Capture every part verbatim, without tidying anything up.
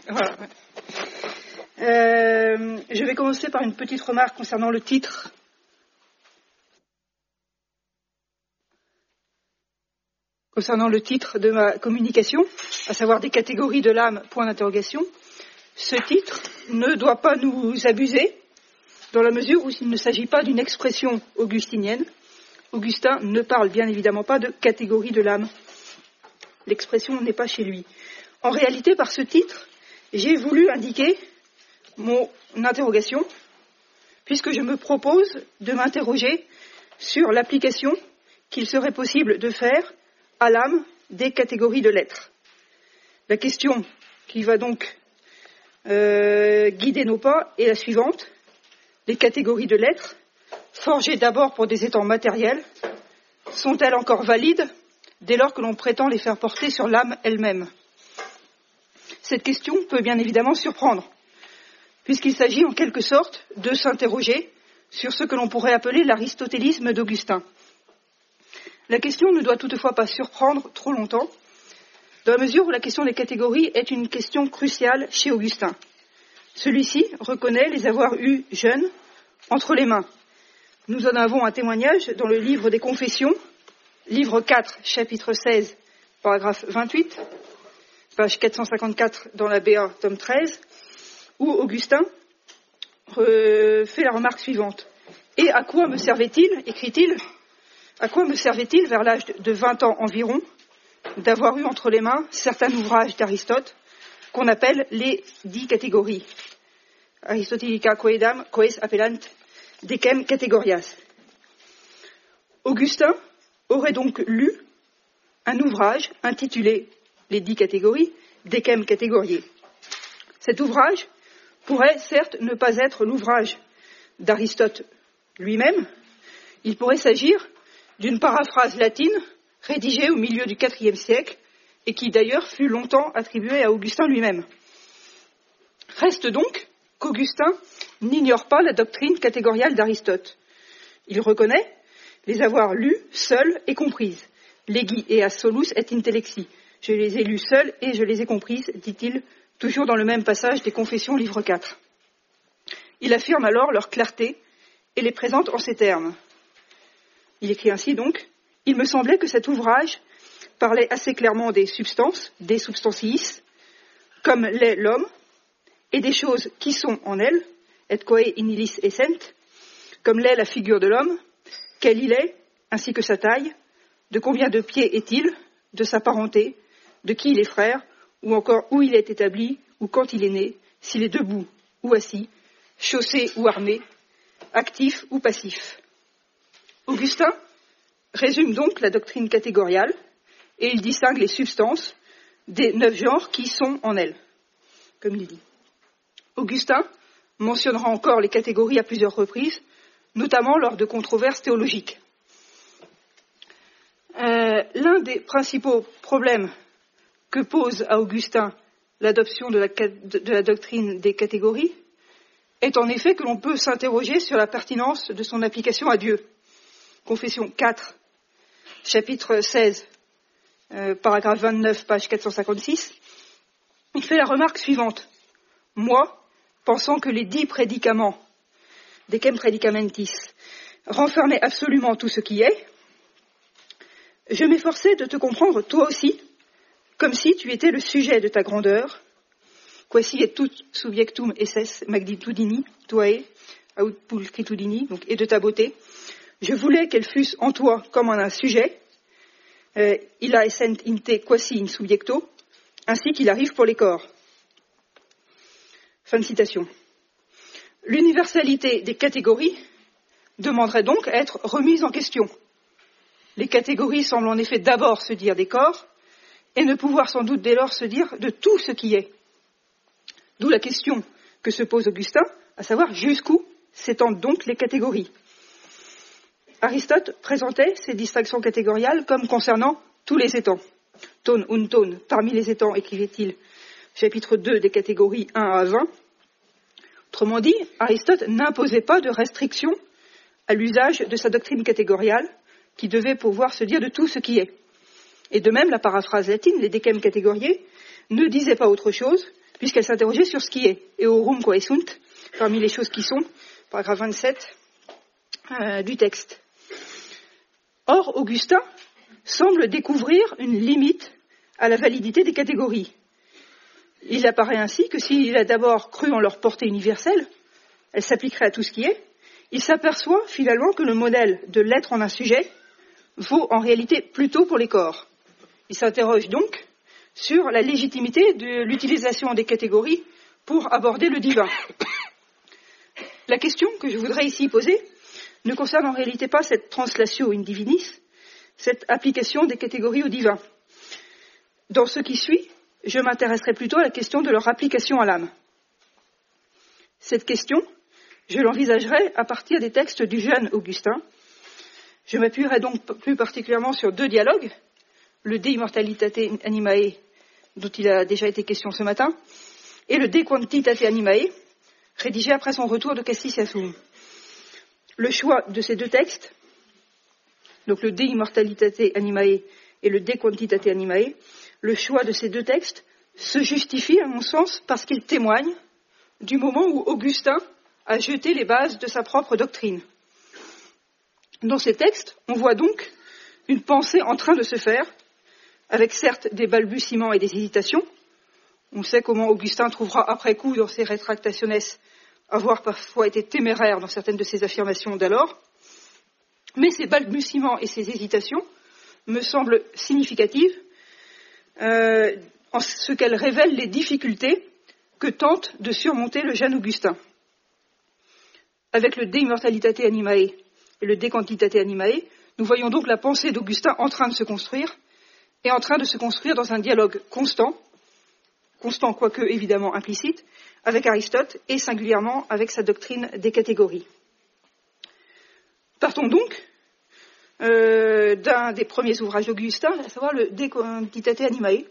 Voilà. Euh, je vais commencer par une petite remarque concernant le titre. Concernant le titre de ma communication, à savoir des catégories de l'âme, point d'interrogation. Ce titre ne doit pas nous abuser, dans la mesure où il ne s'agit pas d'une expression augustinienne. Augustin ne parle bien évidemment pas de catégorie de l'âme. L'expression n'est pas chez lui. En réalité, par ce titre, j'ai voulu indiquer mon interrogation, puisque je me propose de m'interroger sur l'application qu'il serait possible de faire à l'âme des catégories de l'être. La question qui va donc euh, guider nos pas est la suivante. Les catégories de l'être, forgées d'abord pour des états matériels, sont-elles encore valides dès lors que l'on prétend les faire porter sur l'âme elle-même? Cette question peut bien évidemment surprendre, puisqu'il s'agit en quelque sorte de s'interroger sur ce que l'on pourrait appeler l'aristotélisme d'Augustin. La question ne doit toutefois pas surprendre trop longtemps, dans la mesure où la question des catégories est une question cruciale chez Augustin. Celui-ci reconnaît les avoir eus jeunes entre les mains. Nous en avons un témoignage dans le livre des Confessions, livre quatre, chapitre seize, paragraphe vingt-huit, page quatre cent cinquante-quatre dans la B A, tome treize, où Augustin fait la remarque suivante. « Et à quoi me servait-il, écrit-il, à quoi me servait-il, vers l'âge de vingt ans environ, d'avoir eu entre les mains certains ouvrages d'Aristote qu'on appelle les dix catégories. Aristotelica quaedam quaes appellant decem categorias. » Augustin aurait donc lu un ouvrage intitulé les dix catégories, decem categoriae. Cet ouvrage pourrait certes ne pas être l'ouvrage d'Aristote lui-même. Il pourrait s'agir d'une paraphrase latine rédigée au milieu du quatrième siècle et qui d'ailleurs fut longtemps attribuée à Augustin lui-même. Reste donc qu'Augustin n'ignore pas la doctrine catégoriale d'Aristote. Il reconnaît les avoir lues seules et comprises. Legi eas solus et intellexi. Je les ai lues seules et je les ai comprises, dit-il, toujours dans le même passage des Confessions, livre quatre. Il affirme alors leur clarté et les présente en ces termes. Il écrit ainsi donc, « Il me semblait que cet ouvrage parlait assez clairement des substances, des substantiis, comme l'est l'homme, et des choses qui sont en elle, et quae in illis essent, comme l'est la figure de l'homme, quel il est, ainsi que sa taille, de combien de pieds est-il, de sa parenté, de qui il est frère, ou encore où il est établi, ou quand il est né, s'il est debout ou assis, chaussé ou armé, actif ou passif. » Augustin résume donc la doctrine catégoriale et il distingue les substances des neuf genres qui sont en elles, comme il dit. Augustin mentionnera encore les catégories à plusieurs reprises, notamment lors de controverses théologiques. Euh, l'un des principaux problèmes que pose à Augustin l'adoption de la, de la doctrine des catégories est en effet que l'on peut s'interroger sur la pertinence de son application à Dieu. Confession quatre, chapitre seize, euh, paragraphe vingt-neuf, page quatre cent cinquante-six, il fait la remarque suivante. « Moi, pensant que les dix prédicaments, decem predicamentis, renfermaient absolument tout ce qui est, je m'efforçais de te comprendre toi aussi, comme si tu étais le sujet de ta grandeur, quasi et tout subjectum esses magnitudini, tuae, aut pulchritudini, donc, et de ta beauté. Je voulais qu'elle fût en toi comme un sujet, euh, illa essent in te quasi in subjecto, ainsi qu'il arrive pour les corps. » Fin de citation. L'universalité des catégories demanderait donc à être remise en question. Les catégories semblent en effet d'abord se dire des corps, et ne pouvoir sans doute dès lors se dire de tout ce qui est. D'où la question que se pose Augustin, à savoir jusqu'où s'étendent donc les catégories. Aristote présentait ces distinctions catégoriales comme concernant tous les étangs. Tone un tone, parmi les étangs, écrivait-il, chapitre deux des catégories un à vingt. Autrement dit, Aristote n'imposait pas de restriction à l'usage de sa doctrine catégoriale, qui devait pouvoir se dire de tout ce qui est. Et de même, la paraphrase latine, les decem categoriae, ne disait pas autre chose puisqu'elle s'interrogeait sur ce qui est, eorum quae sunt, parmi les choses qui sont, paragraphe vingt-sept euh, du texte. Or, Augustin semble découvrir une limite à la validité des catégories. Il apparaît ainsi que s'il a d'abord cru en leur portée universelle, elle s'appliquerait à tout ce qui est, il s'aperçoit finalement que le modèle de l'être en un sujet vaut en réalité plutôt pour les corps. Il s'interroge donc sur la légitimité de l'utilisation des catégories pour aborder le divin. La question que je voudrais ici poser ne concerne en réalité pas cette translatio in divinis, cette application des catégories au divin. Dans ce qui suit, je m'intéresserai plutôt à la question de leur application à l'âme. Cette question, je l'envisagerai à partir des textes du jeune Augustin. Je m'appuierai donc plus particulièrement sur deux dialogues, le De Immortalitate Animae, dont il a déjà été question ce matin, et le De Quantitate Animae, rédigé après son retour de Cassis Sum. Le choix de ces deux textes, donc le De Immortalitate Animae et le De Quantitate Animae, le choix de ces deux textes se justifie, à mon sens, parce qu'ils témoignent du moment où Augustin a jeté les bases de sa propre doctrine. Dans ces textes, on voit donc une pensée en train de se faire, avec certes des balbutiements et des hésitations. On sait comment Augustin trouvera après coup dans ses Retractationes avoir parfois été téméraire dans certaines de ses affirmations d'alors. Mais ces balbutiements et ces hésitations me semblent significatives euh, en ce qu'elles révèlent les difficultés que tente de surmonter le jeune Augustin. Avec le De Immortalitate Animae et le De Quantitate Animae, nous voyons donc la pensée d'Augustin en train de se construire, et en train de se construire dans un dialogue constant, constant quoique évidemment implicite, avec Aristote et singulièrement avec sa doctrine des catégories. Partons donc euh, d'un des premiers ouvrages d'Augustin, à savoir le De Quantitate Animae,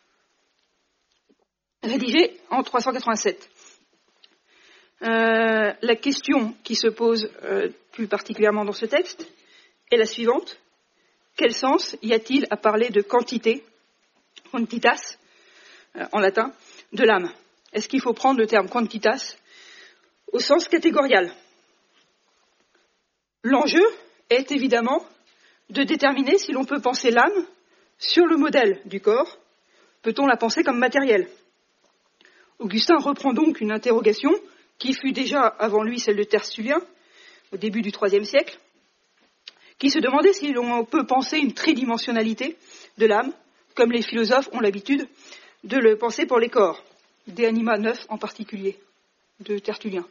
rédigé en trois cent quatre-vingt-sept. Euh, la question qui se pose euh, plus particulièrement dans ce texte est la suivante. Quel sens y a-t-il à parler de quantité, quantitas, euh, en latin, de l'âme? Est-ce qu'il faut prendre le terme quantitas au sens catégorial? L'enjeu est évidemment de déterminer si l'on peut penser l'âme sur le modèle du corps. Peut-on la penser comme matérielle? Augustin reprend donc une interrogation qui fut déjà avant lui celle de Tertullien, au début du troisième siècle, qui se demandait si l'on peut penser une tridimensionnalité de l'âme, comme les philosophes ont l'habitude de le penser pour les corps, De Anima neuf en particulier, de Tertullien.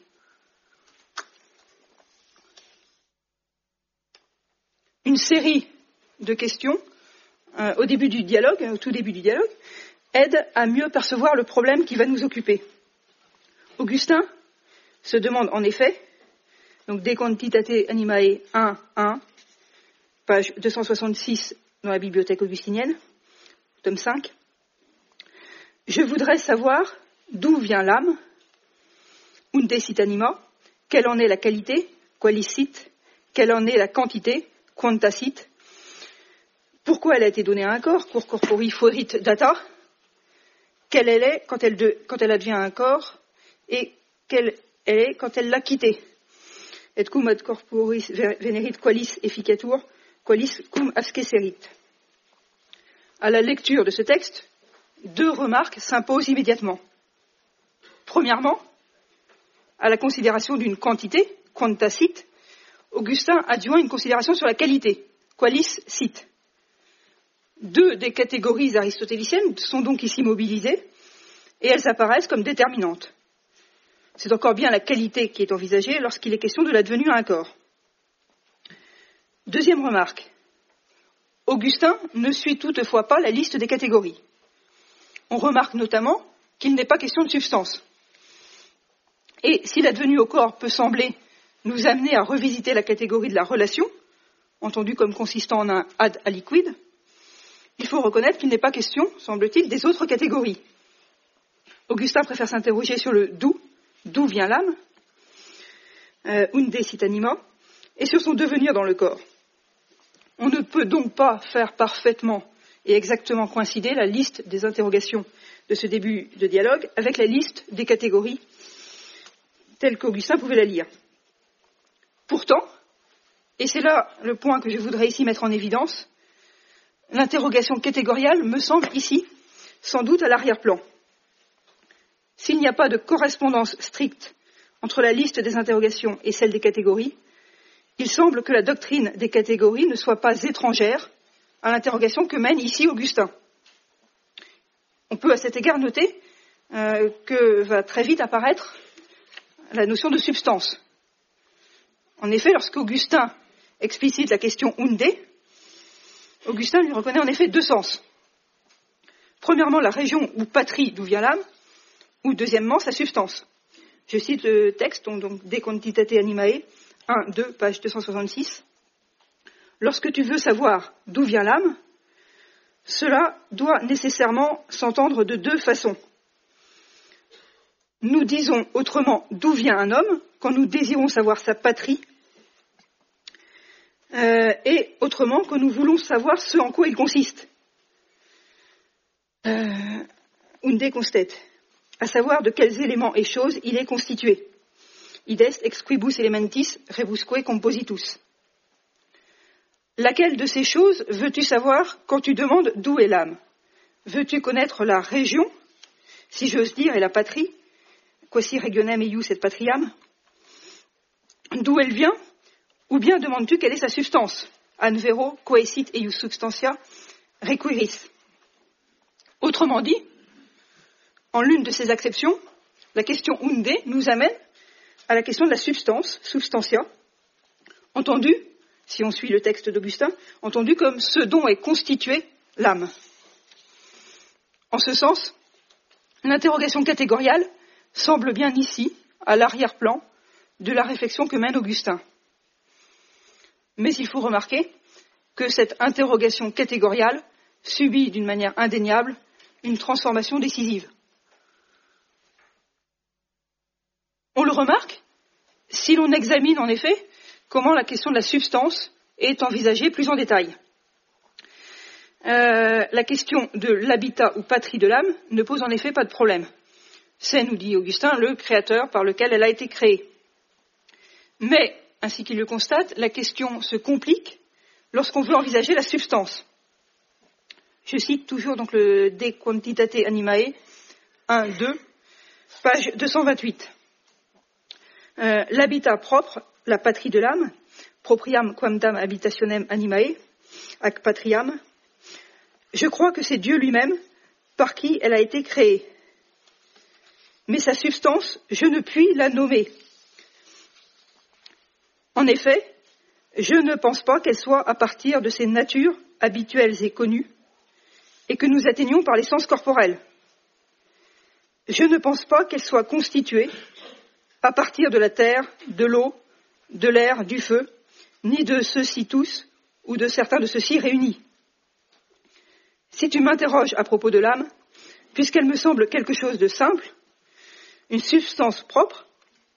Une série de questions, euh, au début du dialogue, au tout début du dialogue, aide à mieux percevoir le problème qui va nous occuper. Augustin se demande en effet, donc De Quantitate Animae un, un, page deux cent soixante-six dans la bibliothèque augustinienne, tome cinq, je voudrais savoir d'où vient l'âme, unde sit anima, quelle en est la qualité, qualis sit, quelle en est la quantité, quanta sit, pourquoi elle a été donnée à un corps, cur corpori foerit data, quelle elle est quand elle, de, quand elle advient un corps, et quelle elle est quand elle l'a quitté. Et cum ad corporis venerit qualis efficatur, qualis cum ascesserit. À la lecture de ce texte, deux remarques s'imposent immédiatement. Premièrement, à la considération d'une quantité, quanta sit, Augustin adjoint une considération sur la qualité, qualis sit. Deux des catégories aristotéliciennes sont donc ici mobilisées et elles apparaissent comme déterminantes. C'est encore bien la qualité qui est envisagée lorsqu'il est question de l'advenu à un corps. Deuxième remarque. Augustin ne suit toutefois pas la liste des catégories. On remarque notamment qu'il n'est pas question de substance. Et si l'advenu au corps peut sembler nous amener à revisiter la catégorie de la relation, entendue comme consistant en un ad aliquid, il faut reconnaître qu'il n'est pas question, semble-t-il, des autres catégories. Augustin préfère s'interroger sur le d'où, d'où vient l'âme, euh, unde sit anima, et sur son devenir dans le corps. On ne peut donc pas faire parfaitement et exactement coïncider la liste des interrogations de ce début de dialogue avec la liste des catégories telle qu'Augustin pouvait la lire. Pourtant, et c'est là le point que je voudrais ici mettre en évidence, l'interrogation catégoriale me semble ici sans doute à l'arrière-plan. S'il n'y a pas de correspondance stricte entre la liste des interrogations et celle des catégories, il semble que la doctrine des catégories ne soit pas étrangère à l'interrogation que mène ici Augustin. On peut à cet égard noter euh, que va très vite apparaître la notion de substance. En effet, lorsqu'Augustin explicite la question unde, Augustin lui reconnaît en effet deux sens. Premièrement, la région ou patrie d'où vient l'âme, ou deuxièmement, sa substance. Je cite le texte, donc De Quantitate Animae, un, deux, page deux cent soixante-six. Lorsque tu veux savoir d'où vient l'âme, cela doit nécessairement s'entendre de deux façons. Nous disons autrement d'où vient un homme quand nous désirons savoir sa patrie, euh, et autrement quand nous voulons savoir ce en quoi il consiste. Euh, unde constet, à savoir de quels éléments et choses il est constitué. Id est ex quibus elementis rebusque compositus. Laquelle de ces choses veux-tu savoir quand tu demandes d'où est l'âme? Veux-tu connaître la région, si j'ose dire, et la patrie? Quasi regionem eius et patriam? D'où elle vient? Ou bien demandes-tu quelle est sa substance? An vero quaesit eius substantia requiris. Autrement dit, en l'une de ces acceptions, la question unde nous amène à la question de la substance, substantia, entendue, si on suit le texte d'Augustin, entendue comme ce dont est constituée l'âme. En ce sens, l'interrogation catégoriale semble bien ici, à l'arrière-plan de la réflexion que mène Augustin. Mais il faut remarquer que cette interrogation catégoriale subit d'une manière indéniable une transformation décisive. On le remarque si l'on examine en effet comment la question de la substance est envisagée plus en détail. Euh, la question de l'habitat ou patrie de l'âme ne pose en effet pas de problème. C'est, nous dit Augustin, le créateur par lequel elle a été créée. Mais, ainsi qu'il le constate, la question se complique lorsqu'on veut envisager la substance. Je cite toujours donc le De Quantitate Animae, un, deux, page deux cent vingt-huit. Euh, l'habitat propre, la patrie de l'âme, propriam quamdam habitationem animae, ac patriam, je crois que c'est Dieu lui-même par qui elle a été créée. Mais sa substance, je ne puis la nommer. En effet, je ne pense pas qu'elle soit à partir de ces natures habituelles et connues, et que nous atteignions par les sens corporels. Je ne pense pas qu'elle soit constituée à partir de la terre, de l'eau, de l'air, du feu, ni de ceux-ci tous, ou de certains de ceux-ci réunis. Si tu m'interroges à propos de l'âme, puisqu'elle me semble quelque chose de simple, une substance propre,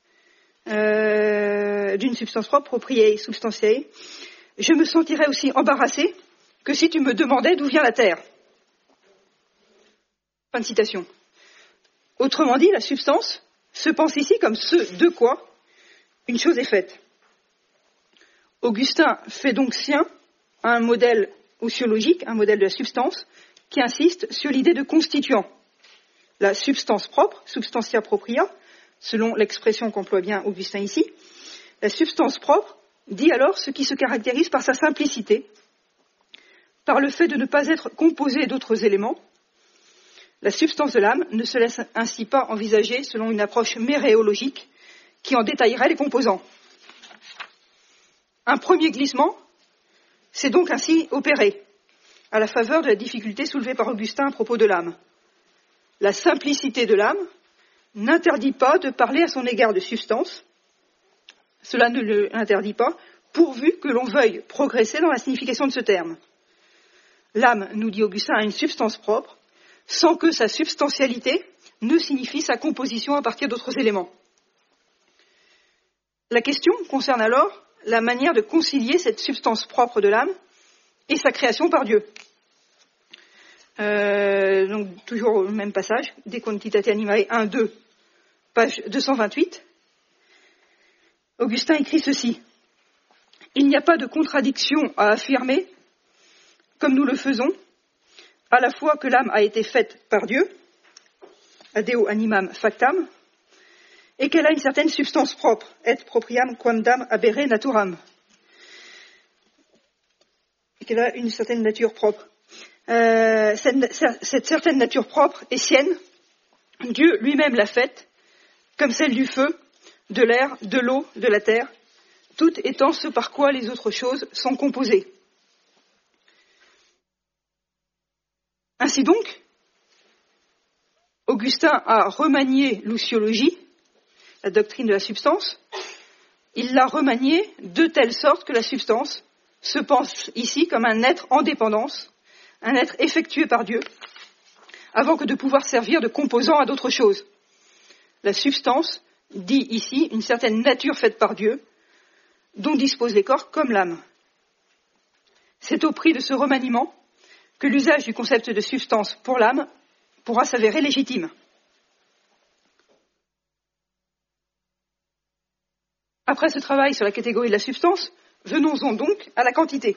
euh, d'une substance propre, propriae substantiae, je me sentirais aussi embarrassé que si tu me demandais d'où vient la terre. Fin de citation. Autrement dit, la substance se pense ici comme ce de quoi une chose est faite. Augustin fait donc sien un modèle ociologique, un modèle de la substance, qui insiste sur l'idée de constituant. La substance propre, substantia propria, selon l'expression qu'emploie bien Augustin ici, la substance propre dit alors ce qui se caractérise par sa simplicité, par le fait de ne pas être composée d'autres éléments. La substance de l'âme ne se laisse ainsi pas envisager selon une approche méréologique qui en détaillerait les composants. Un premier glissement s'est donc ainsi opéré à la faveur de la difficulté soulevée par Augustin à propos de l'âme. La simplicité de l'âme n'interdit pas de parler à son égard de substance. Cela ne l'interdit pas, pourvu que l'on veuille progresser dans la signification de ce terme. L'âme, nous dit Augustin, a une substance propre, sans que sa substantialité ne signifie sa composition à partir d'autres éléments. La question concerne alors la manière de concilier cette substance propre de l'âme et sa création par Dieu. Euh, donc, toujours le même passage, De Quantitate Animae un deux, page deux cent vingt-huit. Augustin écrit ceci. Il n'y a pas de contradiction à affirmer, comme nous le faisons, à la fois que l'âme a été faite par Dieu, adeo animam factam, et qu'elle a une certaine substance propre, et propriam quamdam habere naturam, et qu'elle a une certaine nature propre. Euh, cette, cette certaine nature propre est sienne, Dieu lui-même l'a faite, comme celle du feu, de l'air, de l'eau, de la terre, tout étant ce par quoi les autres choses sont composées. Ainsi donc, Augustin a remanié l'ousiologie, la doctrine de la substance. Il l'a remaniée de telle sorte que la substance se pense ici comme un être en dépendance, un être effectué par Dieu, avant que de pouvoir servir de composant à d'autres choses. La substance dit ici une certaine nature faite par Dieu, dont disposent les corps comme l'âme. C'est au prix de ce remaniement que l'usage du concept de substance pour l'âme pourra s'avérer légitime. Après ce travail sur la catégorie de la substance, venons-en donc à la quantité.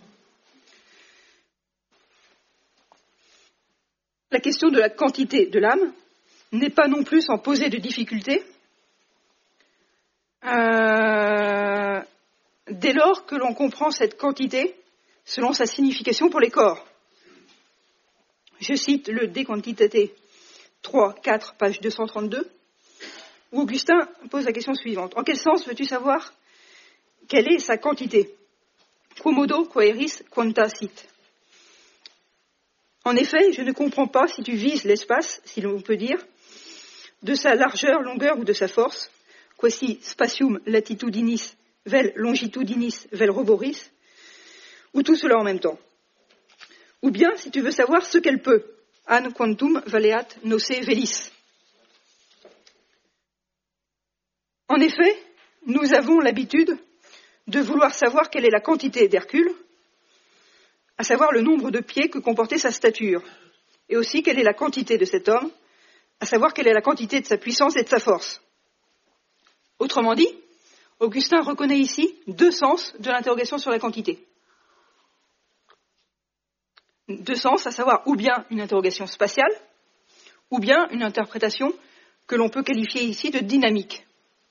La question de la quantité de l'âme n'est pas non plus sans poser de difficultés, euh, dès lors que l'on comprend cette quantité selon sa signification pour les corps. Je cite le De Quantitate trois quatre, page deux cent trente-deux, où Augustin pose la question suivante. En quel sens veux-tu savoir quelle est sa quantité? Quomodo quaeris quanta sit. En effet, je ne comprends pas si tu vises l'espace, si l'on peut dire, de sa largeur, longueur ou de sa force, quasi spatium latitudinis vel longitudinis vel roboris, ou tout cela en même temps. Ou bien, si tu veux savoir ce qu'elle peut, an quantum valeat nose velis. En effet, nous avons l'habitude de vouloir savoir quelle est la quantité d'Hercule, à savoir le nombre de pieds que comportait sa stature, et aussi quelle est la quantité de cet homme, à savoir quelle est la quantité de sa puissance et de sa force. Autrement dit, Augustin reconnaît ici deux sens de l'interrogation sur la quantité. Deux sens, à savoir ou bien une interrogation spatiale, ou bien une interprétation que l'on peut qualifier ici de dynamique.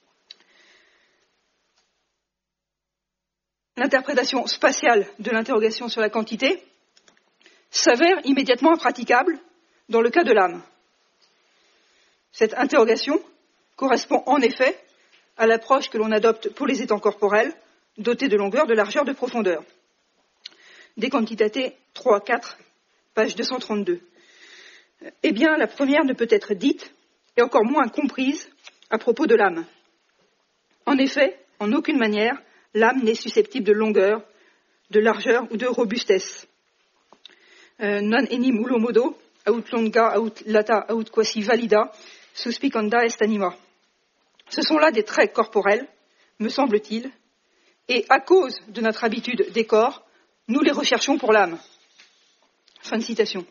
L'interprétation spatiale de l'interrogation sur la quantité s'avère immédiatement impraticable dans le cas de l'âme. Cette interrogation correspond en effet à l'approche que l'on adopte pour les étangs corporels, dotés de longueur, de largeur, de profondeur. De Quantitate trois quatre, page deux cent trente-deux. Eh bien, la première ne peut être dite, et encore moins comprise, à propos de l'âme. En effet, en aucune manière, l'âme n'est susceptible de longueur, de largeur ou de robustesse. Euh, non enim ulo modo, aut longa, aut lata, aut quasi valida, suspicanda est anima. Ce sont là des traits corporels, me semble-t-il, et à cause de notre habitude des corps, nous les recherchons pour l'âme. Fin de citation.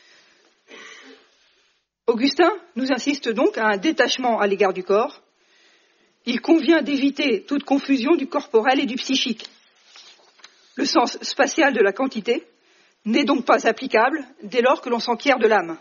Augustin nous insiste donc à un détachement à l'égard du corps. Il convient d'éviter toute confusion du corporel et du psychique. Le sens spatial de la quantité n'est donc pas applicable dès lors que l'on s'enquiert de l'âme.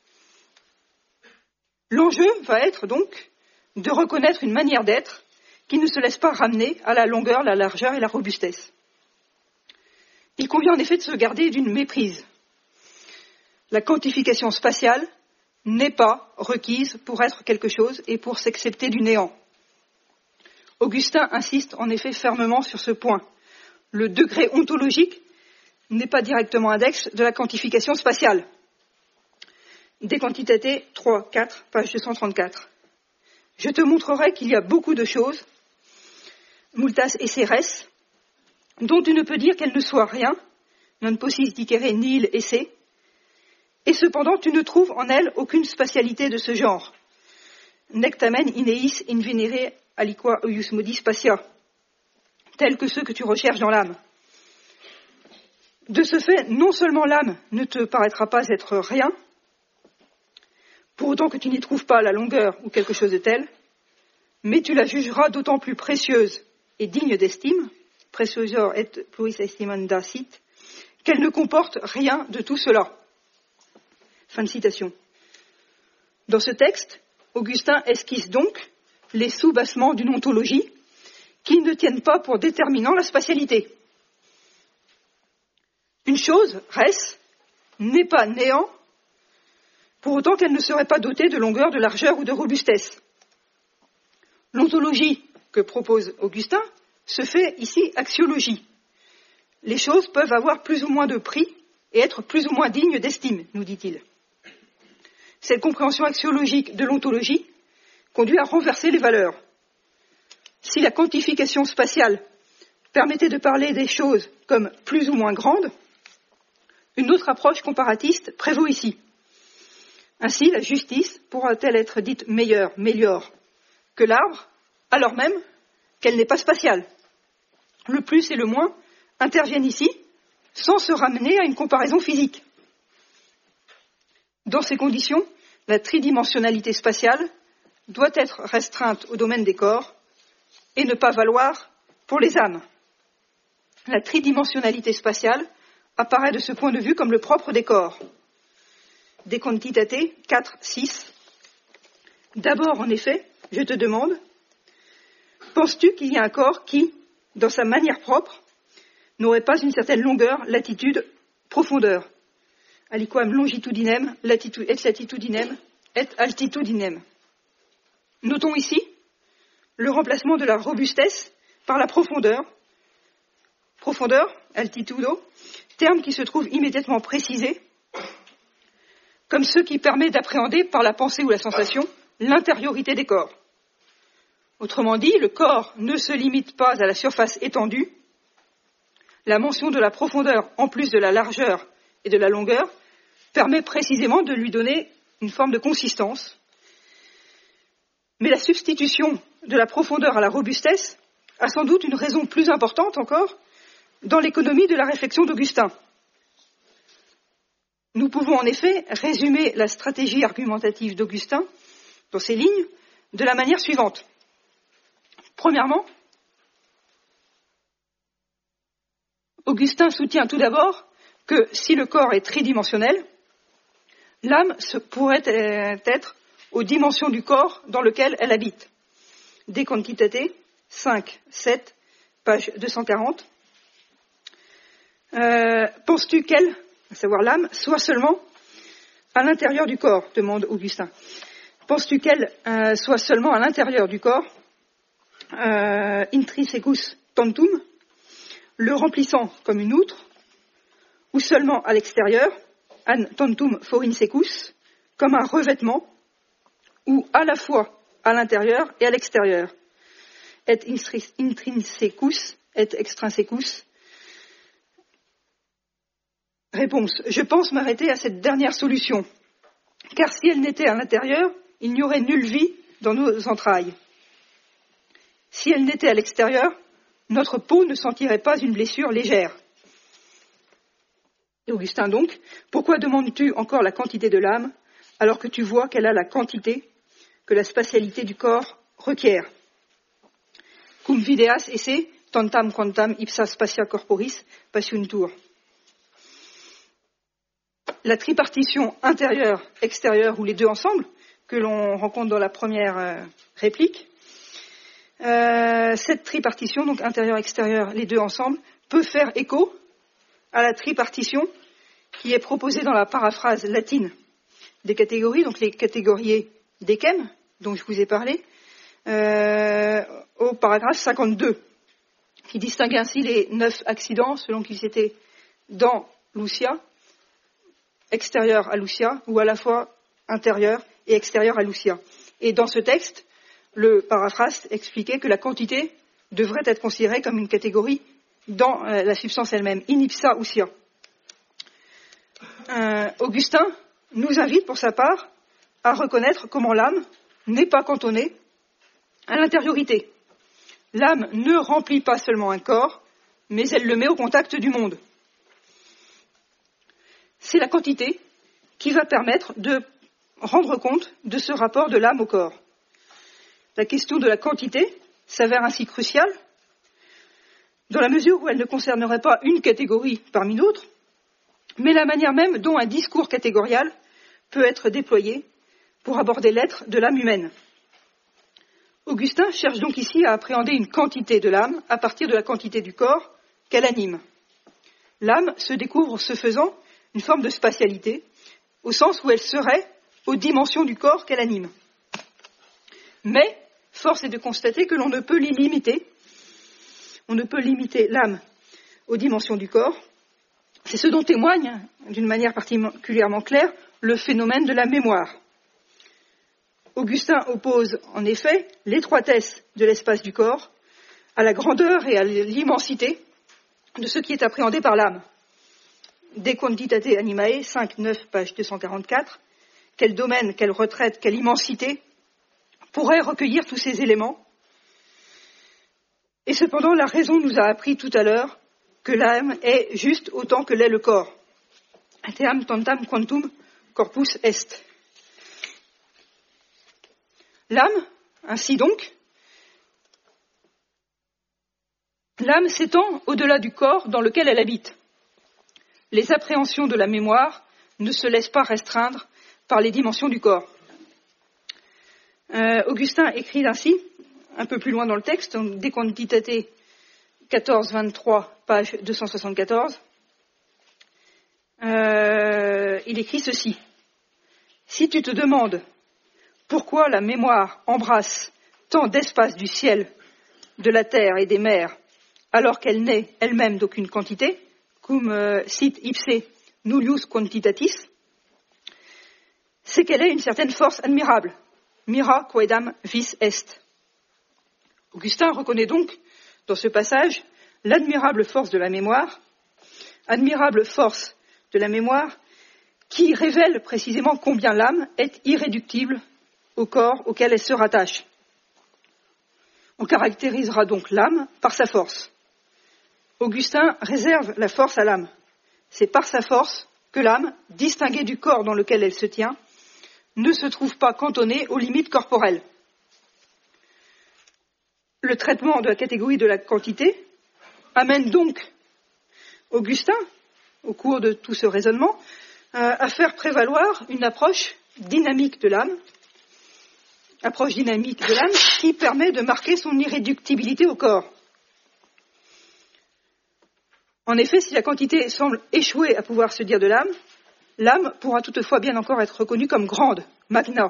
L'enjeu va être donc de reconnaître une manière d'être qui ne se laisse pas ramener à la longueur, la largeur et la robustesse. Il convient en effet de se garder d'une méprise. La quantification spatiale n'est pas requise pour être quelque chose et pour s'excepter du néant. Augustin insiste en effet fermement sur ce point. Le degré ontologique n'est pas directement index de la quantification spatiale. De Quantitate trois quatre, page deux cent trente-quatre. Je te montrerai qu'il y a beaucoup de choses, multas esseres, dont tu ne peux dire qu'elles ne soient rien, non possis dicere nihil esse, et cependant tu ne trouves en elles aucune spatialité de ce genre. Nec tamen ineis invenire aliqua eius modi spatia, tels que ceux que tu recherches dans l'âme. De ce fait, non seulement l'âme ne te paraîtra pas être rien, pour autant que tu n'y trouves pas la longueur ou quelque chose de tel, mais tu la jugeras d'autant plus précieuse et digne d'estime, preciosor et pluris estimanda sit, qu'elle ne comporte rien de tout cela. Fin de citation. Dans ce texte, Augustin esquisse donc les sous-bassements d'une ontologie qui ne tiennent pas pour déterminant la spatialité. Une chose, res, n'est pas néant, pour autant qu'elle ne serait pas dotée de longueur, de largeur ou de robustesse. L'ontologie que propose Augustin se fait ici axiologie. Les choses peuvent avoir plus ou moins de prix et être plus ou moins dignes d'estime, nous dit-il. Cette compréhension axiologique de l'ontologie conduit à renverser les valeurs. Si la quantification spatiale permettait de parler des choses comme plus ou moins grandes, une autre approche comparatiste prévaut ici. Ainsi, la justice pourra-t-elle être dite meilleure, méliore que l'arbre, alors même qu'elle n'est pas spatiale. Le plus et le moins interviennent ici sans se ramener à une comparaison physique. Dans ces conditions, la tridimensionnalité spatiale doit être restreinte au domaine des corps et ne pas valoir pour les âmes. La tridimensionnalité spatiale apparaît de ce point de vue comme le propre des corps. De Quantitate quatre six. D'abord, en effet, je te demande, penses-tu qu'il y a un corps qui, dans sa manière propre, n'aurait pas une certaine longueur, latitude, profondeur? Aliquam longitudinem, latitu- et latitudinem, et altitudinem. Notons ici le remplacement de la robustesse par la profondeur. Profondeur, altitudo, terme qui se trouve immédiatement précisé comme ce qui permet d'appréhender par la pensée ou la sensation l'intériorité des corps. Autrement dit, le corps ne se limite pas à la surface étendue. La mention de la profondeur en plus de la largeur et de la longueur permet précisément de lui donner une forme de consistance. Mais la substitution de la profondeur à la robustesse a sans doute une raison plus importante encore dans l'économie de la réflexion d'Augustin. Nous pouvons en effet résumer la stratégie argumentative d'Augustin dans ces lignes de la manière suivante. Premièrement, Augustin soutient tout d'abord que si le corps est tridimensionnel, l'âme pourrait être aux dimensions du corps dans lequel elle habite. De Quantitate cinq sept, page deux cent quarante. Euh, penses-tu qu'elle, à savoir l'âme, soit seulement à l'intérieur du corps, demande Augustin. Penses-tu qu'elle euh, soit seulement à l'intérieur du corps, euh, intrinsecus tantum, le remplissant comme une outre, ou seulement à l'extérieur, an tantum forinsecus, comme un revêtement, ou à la fois à l'intérieur et à l'extérieur, et intrinsecus et extrinsecus. Réponse. Je pense m'arrêter à cette dernière solution, car si elle n'était à l'intérieur, il n'y aurait nulle vie dans nos entrailles. Si elle n'était à l'extérieur, notre peau ne sentirait pas une blessure légère. Et Augustin donc, pourquoi demandes-tu encore la quantité de l'âme, alors que tu vois qu'elle a la quantité que la spatialité du corps requiert? Cum videas esse tantam quantam ipsa spatia corporis passiontur. La tripartition intérieure-extérieure, ou les deux ensemble, que l'on rencontre dans la première euh, réplique, euh, cette tripartition, donc intérieur-extérieur, les deux ensemble, peut faire écho à la tripartition qui est proposée dans la paraphrase latine des catégories, donc les catégories d'Echem, dont je vous ai parlé, euh, au paragraphe cinquante-deux, qui distingue ainsi les neuf accidents selon qu'ils étaient dans Lucia, extérieur à Lucia, ou à la fois intérieur et extérieur à Lucia. Et dans ce texte, le paraphrase expliquait que la quantité devrait être considérée comme une catégorie dans euh, la substance elle-même, in ipsa ousia. Euh, Augustin nous invite pour sa part à reconnaître comment l'âme n'est pas cantonnée à l'intériorité. L'âme ne remplit pas seulement un corps, mais elle le met au contact du monde. c'est la quantité qui va permettre de rendre compte de ce rapport de l'âme au corps. La question de la quantité s'avère ainsi cruciale, dans la mesure où elle ne concernerait pas une catégorie parmi d'autres, mais la manière même dont un discours catégorial peut être déployé pour aborder l'être de l'âme humaine. Augustin cherche donc ici à appréhender une quantité de l'âme à partir de la quantité du corps qu'elle anime. L'âme se découvre, ce faisant, une forme de spatialité, au sens où elle serait aux dimensions du corps qu'elle anime. Mais, force est de constater que l'on ne peut l'y limiter. On ne peut limiter l'âme aux dimensions du corps. C'est ce dont témoigne, d'une manière particulièrement claire, le phénomène de la mémoire. Augustin oppose, en effet, l'étroitesse de l'espace du corps à la grandeur et à l'immensité de ce qui est appréhendé par l'âme. De Quantitate Animae, cinq neuf, page deux cent quarante-quatre, quel domaine, quelle retraite, quelle immensité pourrait recueillir tous ces éléments. Et cependant, la raison nous a appris tout à l'heure que l'âme est juste autant que l'est le corps. Aeteam tantam quantum corpus est. L'âme, ainsi donc, l'âme s'étend au-delà du corps dans lequel elle habite. Les appréhensions de la mémoire ne se laissent pas restreindre par les dimensions du corps. Euh, Augustin écrit ainsi, un peu plus loin dans le texte, De Quantitate quatorze vingt-trois, page deux cent soixante-quatorze, euh, il écrit ceci. Si tu te demandes pourquoi la mémoire embrasse tant d'espace du ciel, de la terre et des mers, alors qu'elle n'est elle-même d'aucune quantité, cum euh, sit ipse nullius quantitatis, c'est qu'elle est une certaine force admirable. Mira quaedam vis est. Augustin reconnaît donc, dans ce passage, l'admirable force de la mémoire, admirable force de la mémoire, qui révèle précisément combien l'âme est irréductible au corps auquel elle se rattache. On caractérisera donc l'âme par sa force. Augustin réserve la force à l'âme. C'est par sa force que l'âme, distinguée du corps dans lequel elle se tient, ne se trouve pas cantonnée aux limites corporelles. Le traitement de la catégorie de la quantité amène donc Augustin, au cours de tout ce raisonnement, à faire prévaloir une approche dynamique de l'âme, approche dynamique de l'âme qui permet de marquer son irréductibilité au corps. En effet, si la quantité semble échouer à pouvoir se dire de l'âme, l'âme pourra toutefois bien encore être reconnue comme grande, magna.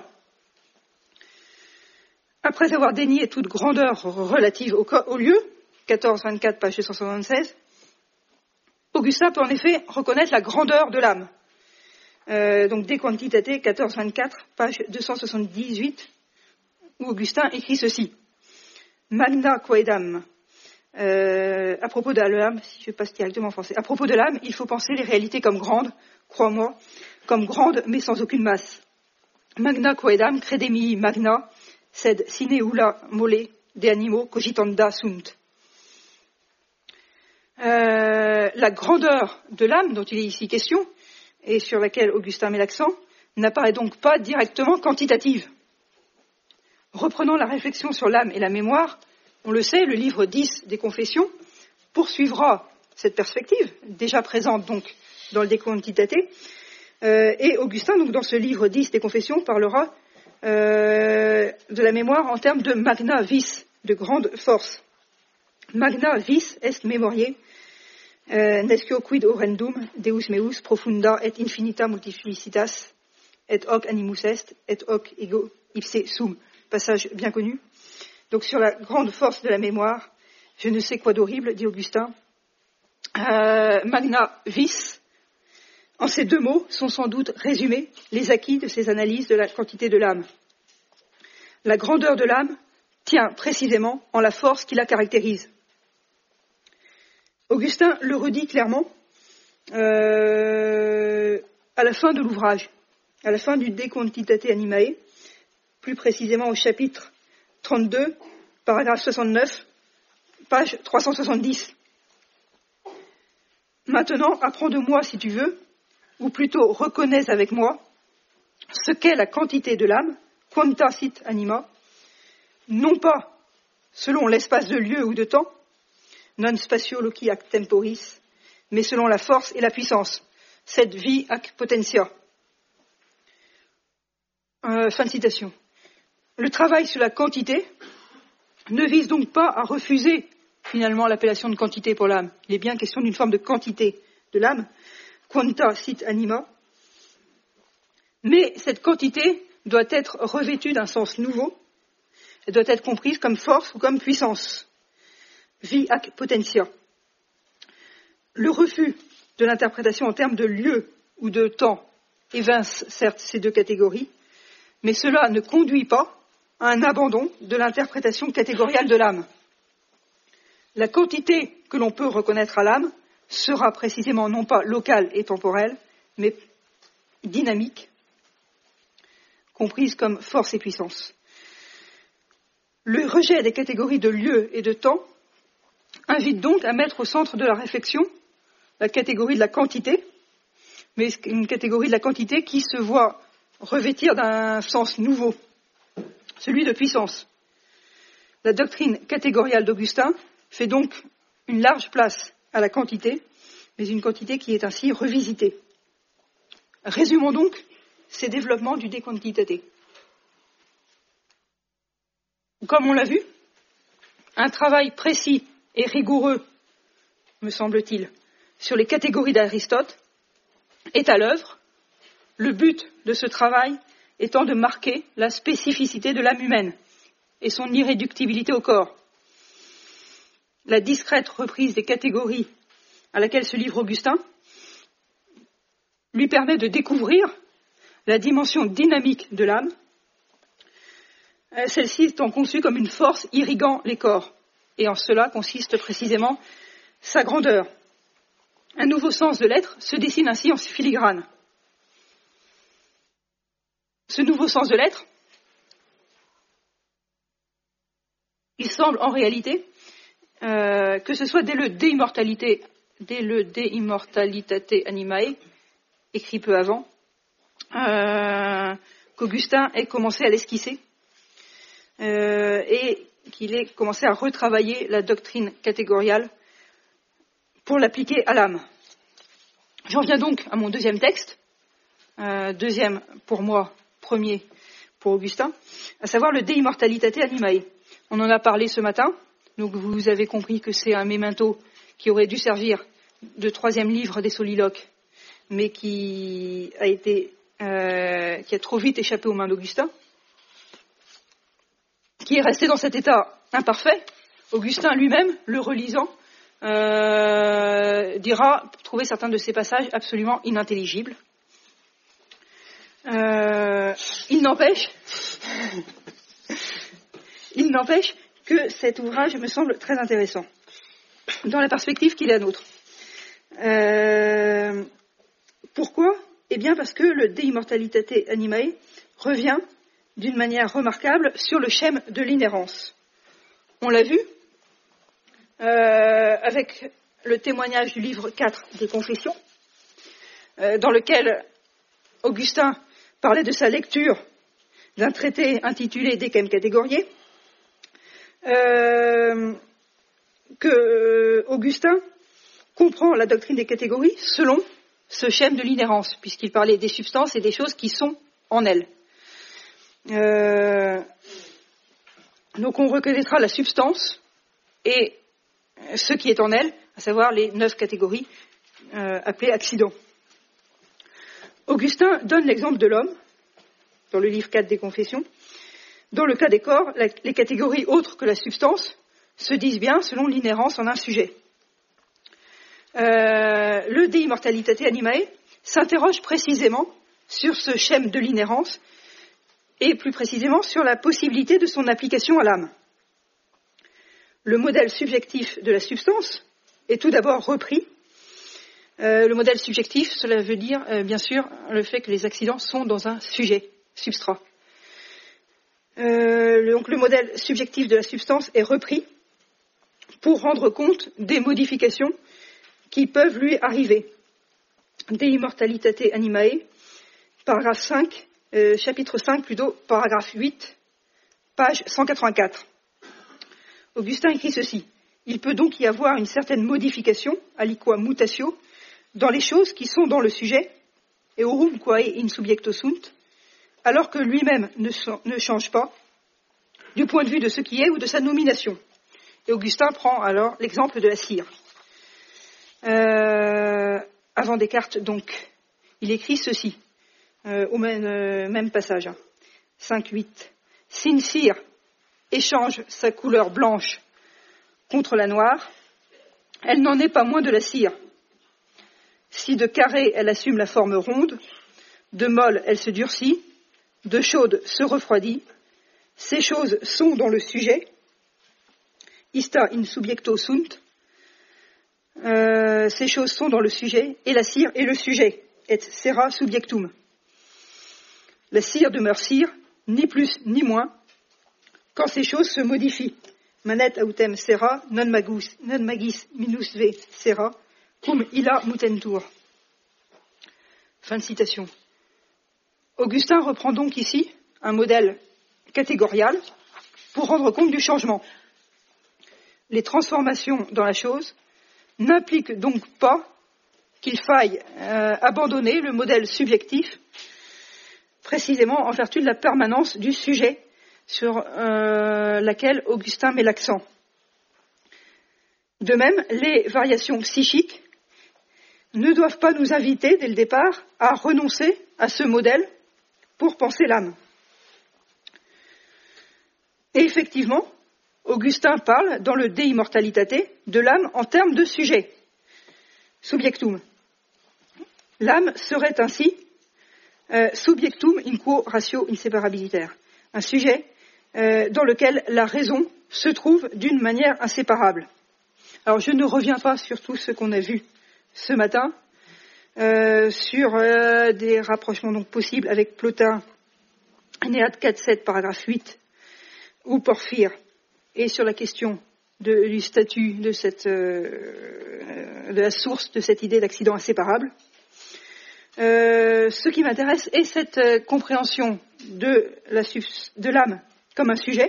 Après avoir dénié toute grandeur relative au, co- au lieu, quatorze vingt-quatre, page deux cent soixante-seize, Augustin peut en effet reconnaître la grandeur de l'âme. Euh, donc, De Quantitate, quatorze vingt-quatre, page deux cent soixante-dix-huit, où Augustin écrit ceci. Magna quaedam. Euh, à propos de l'âme, si je passe directement en français, à propos de l'âme, il faut penser les réalités comme grandes, crois-moi, comme grandes mais sans aucune masse. Magna quaedam credemi magna, sed sine ulla mole de animo cogitanda sunt. Euh, la grandeur de l'âme dont il est ici question, et sur laquelle Augustin met l'accent, n'apparaît donc pas directement quantitative. Reprenant la réflexion sur l'âme et la mémoire, on le sait, le livre dix des Confessions poursuivra cette perspective, déjà présente donc dans le De Quantitate, euh, et Augustin, donc dans ce livre dix des Confessions, parlera euh, de la mémoire en termes de magna vis, de grande force. Magna vis est memoriae, euh, nescio quid horrendum deus meus profunda et infinita multiplicitas, et hoc animus est, et hoc ego ipse sum. Passage bien connu. Donc sur la grande force de la mémoire, je ne sais quoi d'horrible, dit Augustin. Euh, magna vis, en ces deux mots, sont sans doute résumés les acquis de ces analyses de la quantité de l'âme. La grandeur de l'âme tient précisément en la force qui la caractérise. Augustin le redit clairement euh, à la fin de l'ouvrage, à la fin du De Quantitate Animae, plus précisément au chapitre trente-deux, paragraphe soixante-neuf, page trois cent soixante-dix. Maintenant, apprends de moi, si tu veux, ou plutôt reconnaissent avec moi, ce qu'est la quantité de l'âme, quanta sit anima, non pas selon l'espace de lieu ou de temps, non spatio loci ac temporis, mais selon la force et la puissance, sed vi ac potentia. Euh, fin de citation. Le travail sur la quantité ne vise donc pas à refuser finalement l'appellation de quantité pour l'âme. Il est bien question d'une forme de quantité de l'âme, quanta sit anima, mais cette quantité doit être revêtue d'un sens nouveau, elle doit être comprise comme force ou comme puissance, vi ac potentia. Le refus de l'interprétation en termes de lieu ou de temps évince certes ces deux catégories, mais cela ne conduit pas à un abandon de l'interprétation catégoriale de l'âme. La quantité que l'on peut reconnaître à l'âme sera précisément non pas locale et temporelle, mais dynamique, comprise comme force et puissance. Le rejet des catégories de lieu et de temps invite donc à mettre au centre de la réflexion la catégorie de la quantité, mais une catégorie de la quantité qui se voit revêtir d'un sens nouveau, celui de puissance. La doctrine catégoriale d'Augustin fait donc une large place à la quantité, mais une quantité qui est ainsi revisitée. Résumons donc ces développements du De Quantitate. Comme on l'a vu, un travail précis et rigoureux, me semble-t-il, sur les catégories d'Aristote est à l'œuvre, le but de ce travail étant de marquer la spécificité de l'âme humaine et son irréductibilité au corps. La discrète reprise des catégories à laquelle se livre Augustin lui permet de découvrir la dimension dynamique de l'âme, celle-ci étant conçue comme une force irriguant les corps, et en cela consiste précisément sa grandeur. Un nouveau sens de l'être se dessine ainsi en filigrane. Ce nouveau sens de l'être, il semble en réalité euh, que ce soit dès le De Immortalite, dès le De Immortalitate Animae, écrit peu avant, euh, qu'Augustin ait commencé à l'esquisser euh, et qu'il ait commencé à retravailler la doctrine catégoriale pour l'appliquer à l'âme. J'en viens donc à mon deuxième texte, euh, deuxième pour moi, premier pour Augustin, à savoir le De Immortalitate Animae. On en a parlé ce matin, donc vous avez compris que c'est un mémento qui aurait dû servir de troisième livre des soliloques, mais qui a été, euh, qui a trop vite échappé aux mains d'Augustin, qui est resté dans cet état imparfait. Augustin lui-même, le relisant, euh, dira trouver certains de ces passages absolument inintelligibles. Euh, il n'empêche, il n'empêche que cet ouvrage me semble très intéressant, dans la perspective qu'il est à nôtre. Euh, pourquoi ? Eh bien parce que le De Immortalitate Animae revient d'une manière remarquable sur le schème de l'inhérence. On l'a vu euh, avec le témoignage du livre quatre des Confessions, euh, dans lequel Augustin parlait de sa lecture d'un traité intitulé De Quem Categoriae, euh, que euh, Augustin comprend la doctrine des catégories selon ce schème de l'inhérence, puisqu'il parlait des substances et des choses qui sont en elles. Euh, donc on reconnaîtra la substance et ce qui est en elle, à savoir les neuf catégories euh, appelées accidents. Augustin donne l'exemple de l'homme, dans le livre quatre des Confessions. Dans le cas des corps, la, les catégories autres que la substance se disent bien selon l'inhérence en un sujet. Euh, le De Immortalitate Animae s'interroge précisément sur ce schème de l'inhérence et plus précisément sur la possibilité de son application à l'âme. Le modèle subjectif de la substance est tout d'abord repris. Euh, le modèle subjectif, cela veut dire, euh, bien sûr, le fait que les accidents sont dans un sujet, substrat. Euh, le, donc le modèle subjectif de la substance est repris pour rendre compte des modifications qui peuvent lui arriver. De Immortalitate Animae, paragraphe cinq, euh, chapitre cinq plutôt, paragraphe huit, page cent quatre-vingt-quatre. Augustin écrit ceci. Il peut donc y avoir une certaine modification, aliqua mutatio, dans les choses qui sont dans le sujet, eorum quae in subjecto sunt, alors que lui-même ne, ne change pas, du point de vue de ce qui est ou de sa nomination. Et Augustin prend alors l'exemple de la cire. Euh, avant Descartes, donc, il écrit ceci, euh, au même, euh, même passage, hein, cinq huit. Si une cire échange sa couleur blanche contre la noire, elle n'en est pas moins de la cire. Si de carré elle assume la forme ronde, de molle elle se durcit, de chaude se refroidit, ces choses sont dans le sujet, ista in subjecto sunt, euh, ces choses sont dans le sujet, et la cire est le sujet, et sera subjectum. La cire demeure cire, ni plus ni moins, quand ces choses se modifient. Manet autem sera, non magus, non magis minus v sera, cum illa mutentur. Fin de citation. Augustin reprend donc ici un modèle catégorial pour rendre compte du changement. Les transformations dans la chose n'impliquent donc pas qu'il faille euh, abandonner le modèle subjectif, précisément en vertu de la permanence du sujet sur euh, laquelle Augustin met l'accent. De même, les variations psychiques ne doivent pas nous inviter, dès le départ, à renoncer à ce modèle pour penser l'âme. Et effectivement, Augustin parle, dans le De Immortalitate, de l'âme en termes de sujet, subjectum. L'âme serait ainsi euh, subjectum in quo ratio inseparabilitaire, un sujet euh, dans lequel la raison se trouve d'une manière inséparable. Alors je ne reviens pas sur tout ce qu'on a vu ce matin, euh, sur euh, des rapprochements donc possibles avec Plotin, Néad quatre sept, paragraphe huit, ou Porphyre, et sur la question de, du statut de, cette, euh, de la source de cette idée d'accident inséparable. Euh, ce qui m'intéresse est cette euh, compréhension de, la, de l'âme comme un sujet.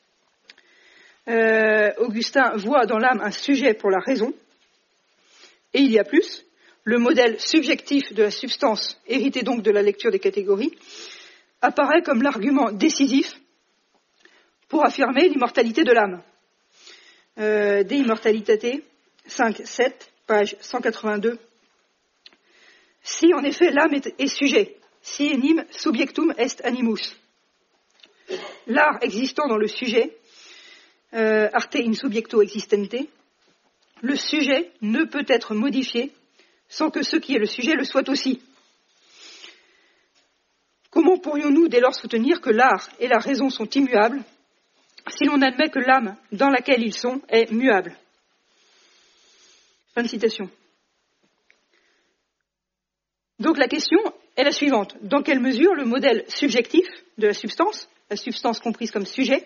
Euh, Augustin voit dans l'âme un sujet pour la raison, et il y a plus, le modèle subjectif de la substance, hérité donc de la lecture des catégories, apparaît comme l'argument décisif pour affirmer l'immortalité de l'âme. Euh, De Immortalitate, cinq sept, page cent quatre-vingt-deux. Si en effet l'âme est, est sujet, si enim subjectum est animus, l'art existant dans le sujet, euh, arte in subjecto existente, le sujet ne peut être modifié sans que ce qui est le sujet le soit aussi. Comment pourrions-nous dès lors soutenir que l'art et la raison sont immuables si l'on admet que l'âme dans laquelle ils sont est muable? Fin de citation. Donc la question est la suivante. Dans quelle mesure le modèle subjectif de la substance, la substance comprise comme sujet,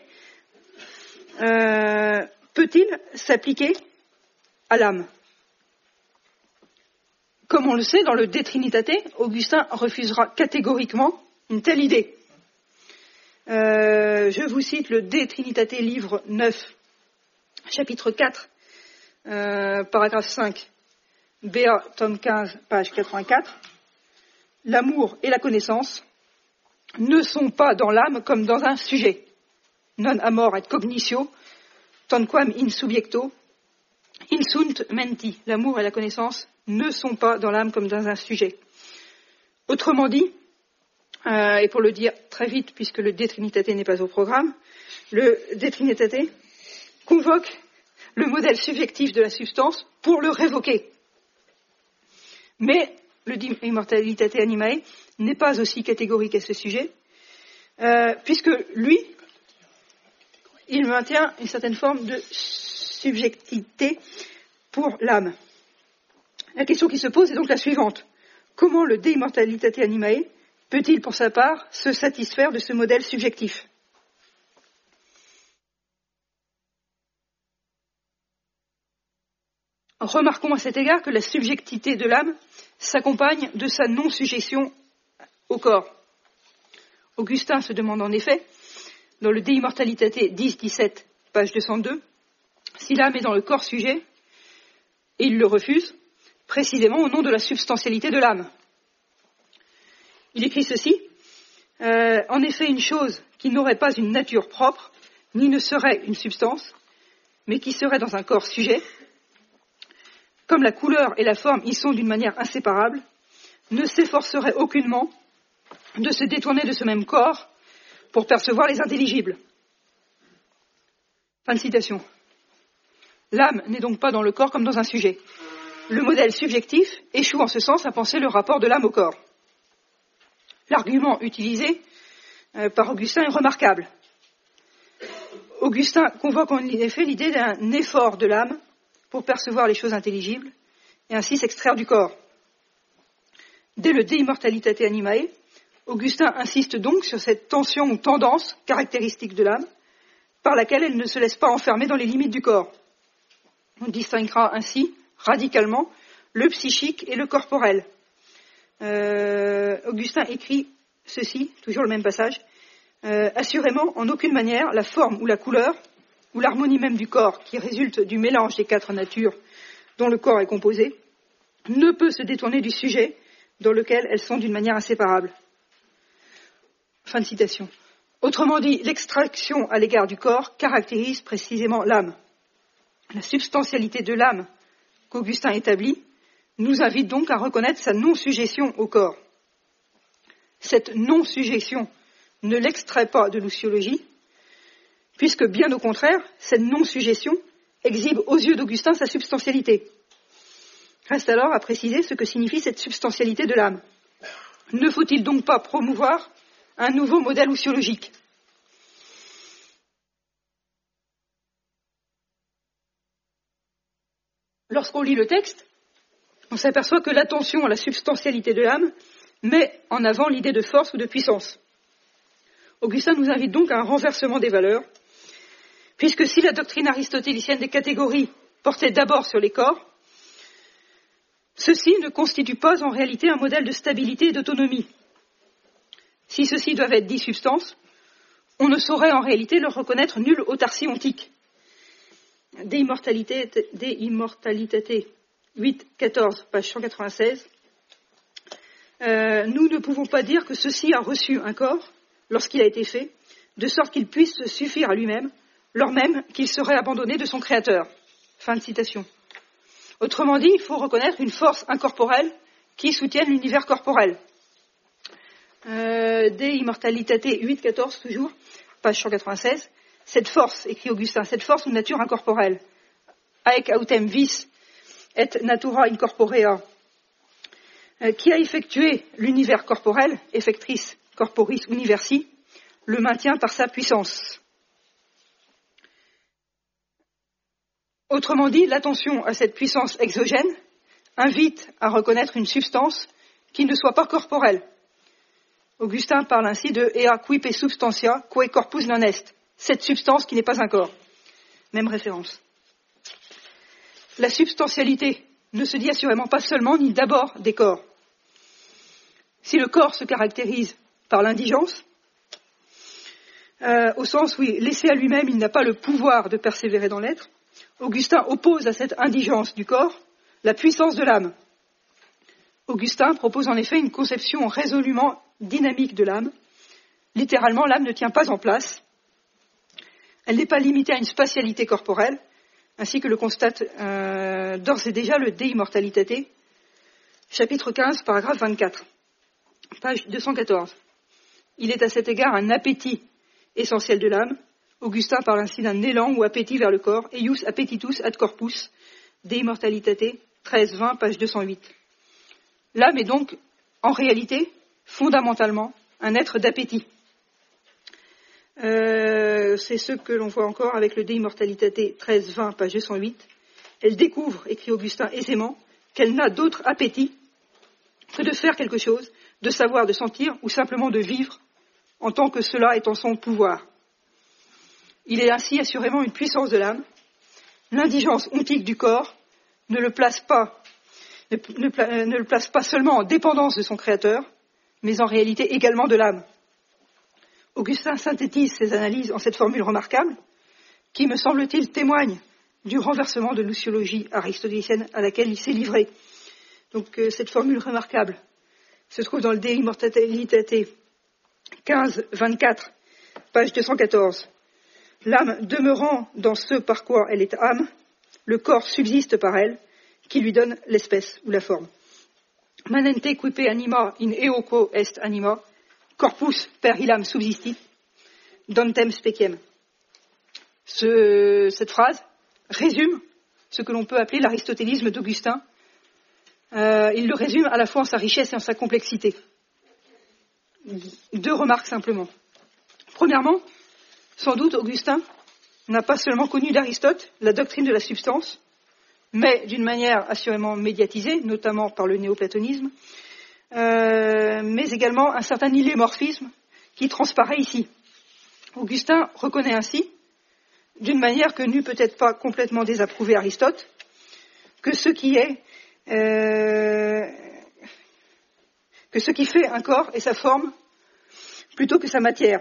euh, peut-il s'appliquer à l'âme? Comme on le sait, dans le De Trinitate, Augustin refusera catégoriquement une telle idée. Euh, je vous cite le De Trinitate, livre neuf, chapitre quatre, euh, paragraphe cinq, B A, tome quinze, page quatre-vingt-quatre. L'amour et la connaissance ne sont pas dans l'âme comme dans un sujet. Non amor et cognitio, tanquam in subjecto, in sunt menti. L'amour et la connaissance ne sont pas dans l'âme comme dans un sujet. Autrement dit, euh, et pour le dire très vite, puisque le De Trinitate n'est pas au programme, le De Trinitate convoque le modèle subjectif de la substance pour le révoquer. Mais le De Immortalitate Animae n'est pas aussi catégorique à ce sujet, euh, puisque lui, il maintient une certaine forme de subjectivité pour l'âme. La question qui se pose est donc la suivante. Comment le De Immortalitate Animae peut-il, pour sa part, se satisfaire de ce modèle subjectif? Remarquons à cet égard que la subjectivité de l'âme s'accompagne de sa non-sujétion au corps. Augustin se demande en effet, dans le De Immortalitate dix dix-sept, page deux cent deux, si l'âme est dans le corps sujet, et il le refuse, précisément au nom de la substantialité de l'âme. Il écrit ceci, euh, en effet, une chose qui n'aurait pas une nature propre, ni ne serait une substance, mais qui serait dans un corps sujet, comme la couleur et la forme y sont d'une manière inséparable, ne s'efforcerait aucunement de se détourner de ce même corps pour percevoir les intelligibles. Fin de citation. L'âme n'est donc pas dans le corps comme dans un sujet. Le modèle subjectif échoue en ce sens à penser le rapport de l'âme au corps. L'argument utilisé euh, par Augustin est remarquable. Augustin convoque en effet l'idée d'un effort de l'âme pour percevoir les choses intelligibles et ainsi s'extraire du corps. Dès le De Immortalitate Animae, Augustin insiste donc sur cette tension ou tendance caractéristique de l'âme par laquelle elle ne se laisse pas enfermer dans les limites du corps. On distinguera ainsi radicalement le psychique et le corporel. Euh, Augustin écrit ceci, toujours le même passage, euh, assurément, en aucune manière, la forme ou la couleur, ou l'harmonie même du corps, qui résulte du mélange des quatre natures dont le corps est composé, ne peut se détourner du sujet dans lequel elles sont d'une manière inséparable. Fin de citation. Autrement dit, l'extraction à l'égard du corps caractérise précisément l'âme. La substantialité de l'âme qu'Augustin établit nous invite donc à reconnaître sa non-sujétion au corps. Cette non-sujétion ne l'extrait pas de l'ousiologie, puisque bien au contraire, cette non-suggestion exhibe aux yeux d'Augustin sa substantialité. Reste alors à préciser ce que signifie cette substantialité de l'âme. Ne faut-il donc pas promouvoir un nouveau modèle ousiologique ? Lorsqu'on lit le texte, on s'aperçoit que l'attention à la substantialité de l'âme met en avant l'idée de force ou de puissance. Augustin nous invite donc à un renversement des valeurs, puisque si la doctrine aristotélicienne des catégories portait d'abord sur les corps, ceux-ci ne constituent pas en réalité un modèle de stabilité et d'autonomie. Si ceux-ci doivent être dits substances, on ne saurait en réalité leur reconnaître nulle autarcie ontique. De Immortalitate, De Immortalitate huit quatorze, page cent quatre-vingt-seize, euh, nous ne pouvons pas dire que ceci a reçu un corps lorsqu'il a été fait, de sorte qu'il puisse se suffire à lui-même, lors même qu'il serait abandonné de son créateur. Fin de citation. Autrement dit, il faut reconnaître une force incorporelle qui soutienne l'univers corporel. Euh, De Immortalitate huit quatorze, toujours, page cent quatre-vingt-seize, cette force, écrit Augustin, cette force ou nature incorporelle, haec autem vis et natura incorporea, euh, qui a effectué l'univers corporel, effectrice corporis universi, le maintient par sa puissance. Autrement dit, l'attention à cette puissance exogène invite à reconnaître une substance qui ne soit pas corporelle. Augustin parle ainsi de ea quipe substantia quae corpus non est, cette substance qui n'est pas un corps. Même référence. La substantialité ne se dit assurément pas seulement ni d'abord des corps. Si le corps se caractérise par l'indigence, euh, au sens où, laissé à lui-même, il n'a pas le pouvoir de persévérer dans l'être, Augustin oppose à cette indigence du corps la puissance de l'âme. Augustin propose en effet une conception résolument dynamique de l'âme. Littéralement, l'âme ne tient pas en place. Elle n'est pas limitée à une spatialité corporelle, ainsi que le constate euh, d'ores et déjà le De Immortalitate, chapitre quinze, paragraphe vingt-quatre, page deux cent quatorze. Il est à cet égard un appétit essentiel de l'âme. Augustin parle ainsi d'un élan ou appétit vers le corps, eius appetitus ad corpus, De Immortalitate, treize vingt, page deux cent huit. L'âme est donc, en réalité, fondamentalement, un être d'appétit. Euh, c'est ce que l'on voit encore avec le De Immortalitate treize vingt, page deux cent huit. Elle découvre, écrit Augustin aisément, qu'elle n'a d'autre appétit que de faire quelque chose, de savoir, de sentir ou simplement de vivre en tant que cela est en son pouvoir. Il est ainsi assurément une puissance de l'âme. L'indigence ontique du corps ne le place pas, ne, ne, ne le place pas seulement en dépendance de son créateur, mais en réalité également de l'âme. Augustin synthétise ses analyses en cette formule remarquable, qui, me semble-t-il, témoigne du renversement de l'ousiologie aristotélicienne à laquelle il s'est livré. Donc euh, cette formule remarquable se trouve dans le De Immortalitate quinze vingt-quatre, page deux cent quatorze. L'âme demeurant dans ce par quoi elle est âme, le corps subsiste par elle, qui lui donne l'espèce ou la forme. Manente quipe anima in eo quo est anima, corpus per illam subsistit, dontem speciem. Ce, cette phrase résume ce que l'on peut appeler l'aristotélisme d'Augustin. Euh, il le résume à la fois en sa richesse et en sa complexité. Deux remarques simplement. Premièrement, sans doute Augustin n'a pas seulement connu d'Aristote la doctrine de la substance, mais d'une manière assurément médiatisée, notamment par le néoplatonisme, euh, mais également un certain illémorphisme qui transparaît ici. Augustin reconnaît ainsi, d'une manière que n'eût peut-être pas complètement désapprouvé Aristote, que ce qui est, euh, que ce qui fait un corps est sa forme plutôt que sa matière.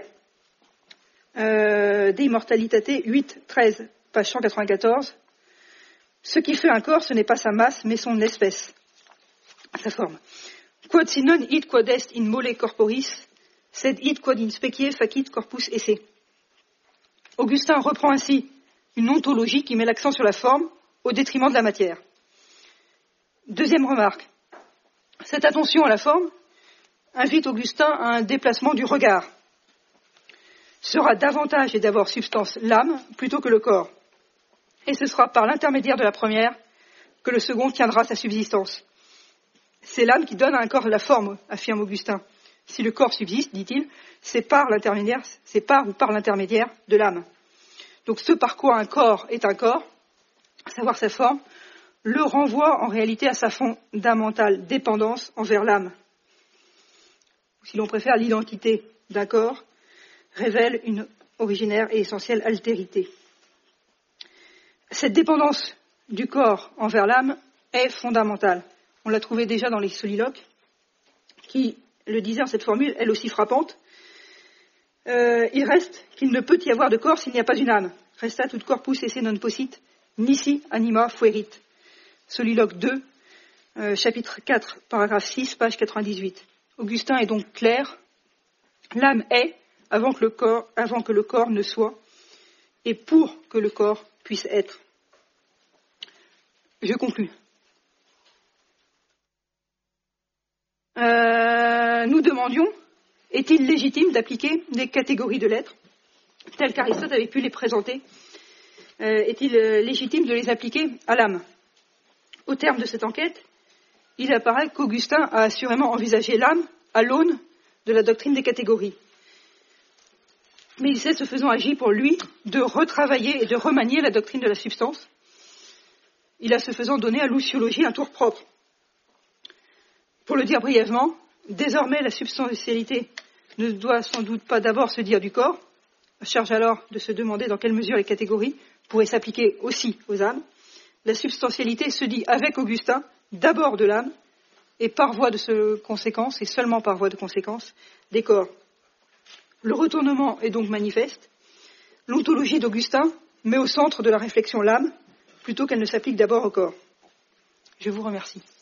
Euh, De Immortalitate huit treize, page cent quatre-vingt-quatorze. Ce qui fait un corps, ce n'est pas sa masse, mais son espèce, sa forme. Quod si non id quod est in mole corporis, sed id quod in specie facit corpus esse. Augustin reprend ainsi une ontologie qui met l'accent sur la forme au détriment de la matière. Deuxième remarque. Cette attention à la forme invite Augustin à un déplacement du regard. Sera davantage et d'abord substance l'âme plutôt que le corps. Et ce sera par l'intermédiaire de la première que le second tiendra sa subsistance. C'est l'âme qui donne à un corps la forme, affirme Augustin. Si le corps subsiste, dit-il, c'est par l'intermédiaire, c'est par ou par l'intermédiaire de l'âme. Donc ce par quoi un corps est un corps, à savoir sa forme, le renvoie en réalité à sa fondamentale dépendance envers l'âme. Si l'on préfère, l'identité d'un corps révèle une originaire et essentielle altérité. Cette dépendance du corps envers l'âme est fondamentale. On l'a trouvé déjà dans les soliloques, qui le disaient en cette formule, elle aussi frappante. Euh, il reste qu'il ne peut y avoir de corps s'il n'y a pas une âme. Restat ut corpus esse non possit, nisi anima fuerit. Soliloque deux, euh, chapitre quatre, paragraphe six, page quatre-vingt-dix-huit. Augustin est donc clair. L'âme est avant que le corps, avant que le corps ne soit, et pour que le corps puisse être. Je conclus. Euh, nous demandions, est-il légitime d'appliquer des catégories de l'être, telles qu'Aristote avait pu les présenter, euh, est-il légitime de les appliquer à l'âme? Au terme de cette enquête, il apparaît qu'Augustin a assurément envisagé l'âme à l'aune de la doctrine des catégories. Mais il s'est, ce faisant, agi pour lui de retravailler et de remanier la doctrine de la substance. Il a, ce faisant, donné à l'ousiologie un tour propre. Pour le dire brièvement, désormais la substantialité ne doit sans doute pas d'abord se dire du corps. Charge alors de se demander dans quelle mesure les catégories pourraient s'appliquer aussi aux âmes. La substantialité se dit avec Augustin d'abord de l'âme et par voie de ce conséquence, et seulement par voie de conséquence, des corps. Le retournement est donc manifeste. L'ontologie d'Augustin met au centre de la réflexion l'âme, plutôt qu'elle ne s'applique d'abord au corps. Je vous remercie.